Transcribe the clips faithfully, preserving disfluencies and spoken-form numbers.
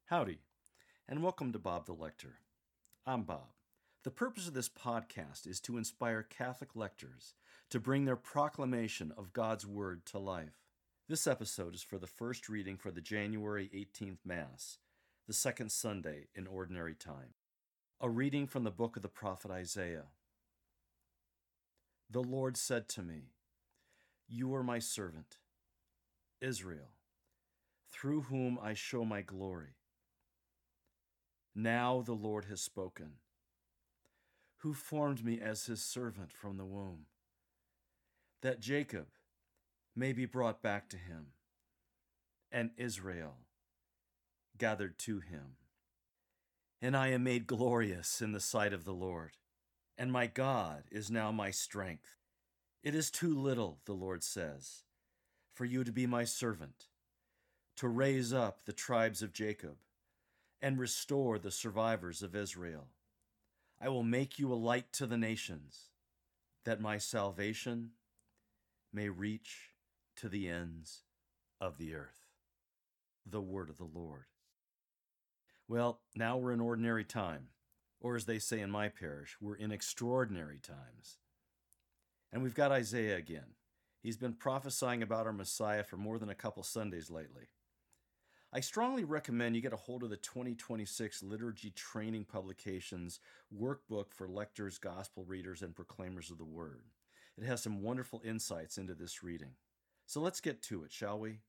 Howdy, and welcome to Bob the Lector. I'm Bob. The purpose of this podcast is to inspire Catholic lectors to bring their proclamation of God's Word to life. This episode is for the first reading for the January eighteenth Mass, the second Sunday in Ordinary Time. A reading from the book of the prophet Isaiah. The Lord said to me, "You are my servant, Israel, through whom I show my glory. Now the Lord has spoken, who formed me as his servant from the womb, that Jacob may be brought back to him, and Israel gathered to him. And I am made glorious in the sight of the Lord, and my God is now my strength. It is too little, the Lord says, for you to be my servant, to raise up the tribes of Jacob, and restore the survivors of Israel. I will make you a light to the nations, that my salvation may reach to the ends of the earth." The word of the Lord. Well, now we're in ordinary time, or as they say in my parish, we're in extraordinary times. And we've got Isaiah again. He's been prophesying about our Messiah for more than a couple Sundays lately. I strongly recommend you get a hold of the twenty twenty-six Liturgy Training Publications workbook for lectors, gospel readers, and proclaimers of the Word. It has some wonderful insights into this reading. So let's get to it, shall we?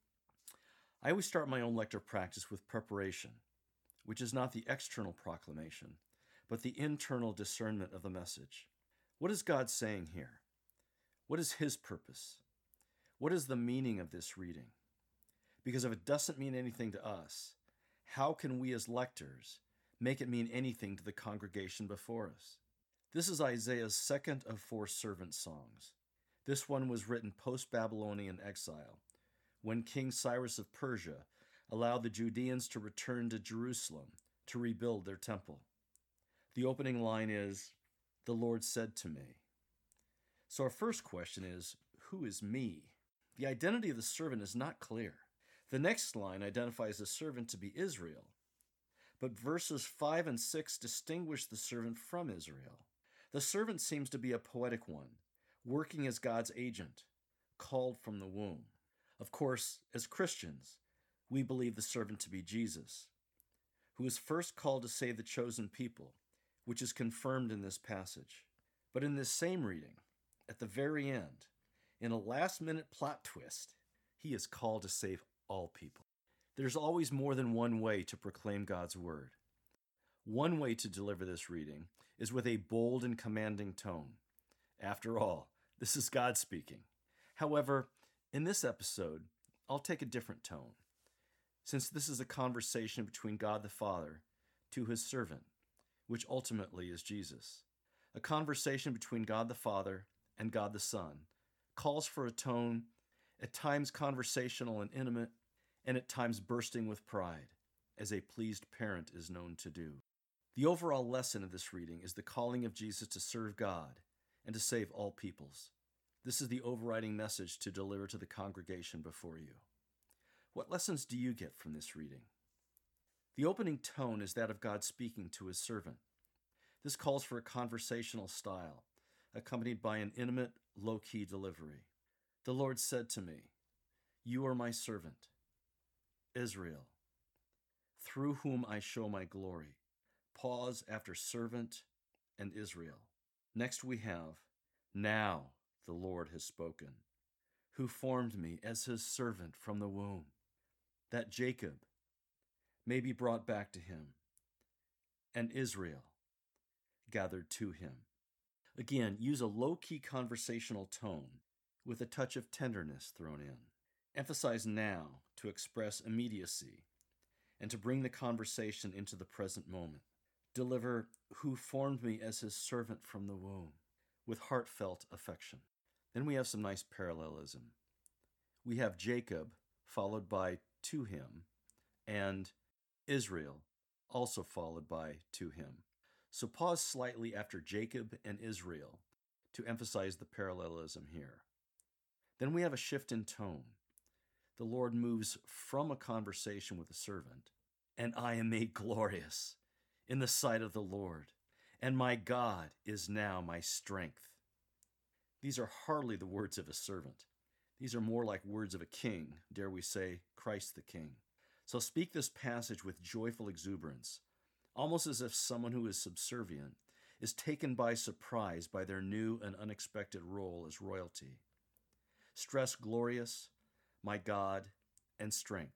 I always start my own lecture practice with preparation, which is not the external proclamation, but the internal discernment of the message. What is God saying here? What is His purpose? What is the meaning of this reading? Because if it doesn't mean anything to us, how can we as lectors make it mean anything to the congregation before us? This is Isaiah's second of four servant songs. This one was written post-Babylonian exile, when King Cyrus of Persia allowed the Judeans to return to Jerusalem to rebuild their temple. The opening line is, "The Lord said to me." So our first question is, who is me? The identity of the servant is not clear. The next line identifies the servant to be Israel, but verses five and six distinguish the servant from Israel. The servant seems to be a poetic one, working as God's agent, called from the womb. Of course, as Christians, we believe the servant to be Jesus, who is first called to save the chosen people, which is confirmed in this passage. But in this same reading, at the very end, in a last-minute plot twist, he is called to save all people. There's always more than one way to proclaim God's word. One way to deliver this reading is with a bold and commanding tone. After all, this is God speaking. However, in this episode, I'll take a different tone, since this is a conversation between God the Father to his servant, which ultimately is Jesus. A conversation between God the Father and God the Son calls for a tone at times conversational and intimate, and at times bursting with pride, as a pleased parent is known to do. The overall lesson of this reading is the calling of Jesus to serve God and to save all peoples. This is the overriding message to deliver to the congregation before you. What lessons do you get from this reading? The opening tone is that of God speaking to his servant. This calls for a conversational style, accompanied by an intimate, low-key delivery. The Lord said to me, "You are my servant, Israel, through whom I show my glory." Pause after servant and Israel. Next we have, "Now the Lord has spoken, who formed me as his servant from the womb, that Jacob may be brought back to him, and Israel gathered to him." Again, use a low-key conversational tone with a touch of tenderness thrown in. Emphasize now to express immediacy and to bring the conversation into the present moment. Deliver, "who formed me as his servant from the womb," with heartfelt affection. Then we have some nice parallelism. We have Jacob followed by "to him," and Israel also followed by "to him." So pause slightly after Jacob and Israel to emphasize the parallelism here. Then we have a shift in tone. The Lord moves from a conversation with a servant and I am made glorious in the sight of the Lord, and my God is now my strength. These are hardly the words of a servant. These are more like words of a king, dare we say, Christ the King. So speak this passage with joyful exuberance, almost as if someone who is subservient is taken by surprise by their new and unexpected role as royalty. Stress glorious, my God, and strength.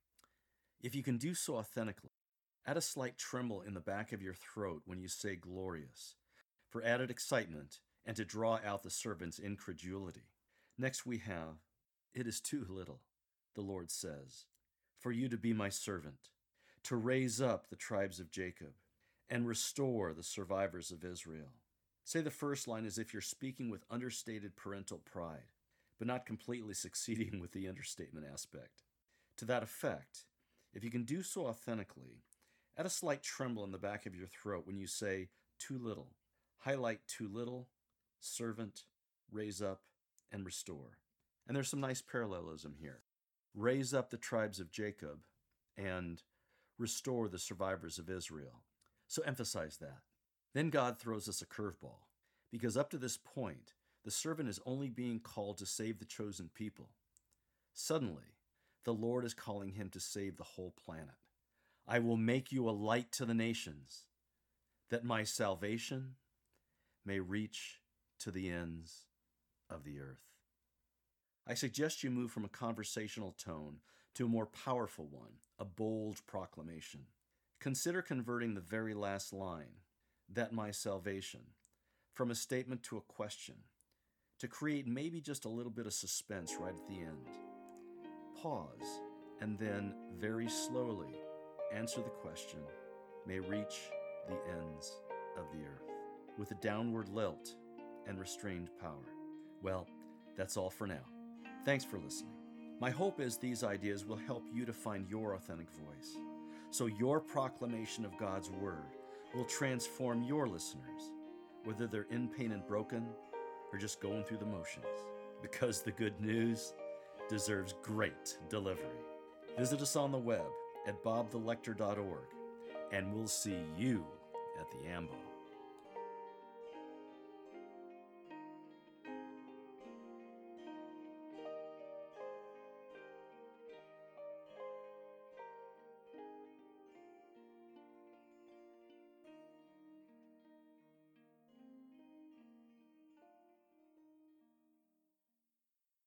If you can do so authentically, add a slight tremble in the back of your throat when you say glorious, for added excitement and to draw out the servant's incredulity. Next we have, it is too little, the Lord says, for you to be my servant, to raise up the tribes of Jacob and restore the survivors of Israel. Say the first line as if you're speaking with understated parental pride, but not completely succeeding with the understatement aspect. To that effect, if you can do so authentically, add a slight tremble in the back of your throat when you say too little. Highlight too little, servant, raise up, and restore. And there's some nice parallelism here. Raise up the tribes of Jacob and restore the survivors of Israel. So emphasize that. Then God throws us a curveball, because up to this point, the servant is only being called to save the chosen people. Suddenly, the Lord is calling him to save the whole planet. I will make you a light to the nations, that my salvation may reach to the ends of the earth. I suggest you move from a conversational tone to a more powerful one, a bold proclamation. Consider converting the very last line, that my salvation, from a statement to a question, to create maybe just a little bit of suspense right at the end. Pause, and then very slowly answer the question, may reach the ends of the earth, with a downward lilt and restrained power. Well, that's all for now. Thanks for listening. My hope is these ideas will help you to find your authentic voice, so your proclamation of God's word will transform your listeners, whether they're in pain and broken or just going through the motions, because the good news deserves great delivery. Visit us on the web at bob the lector dot org, and we'll see you at the ambo.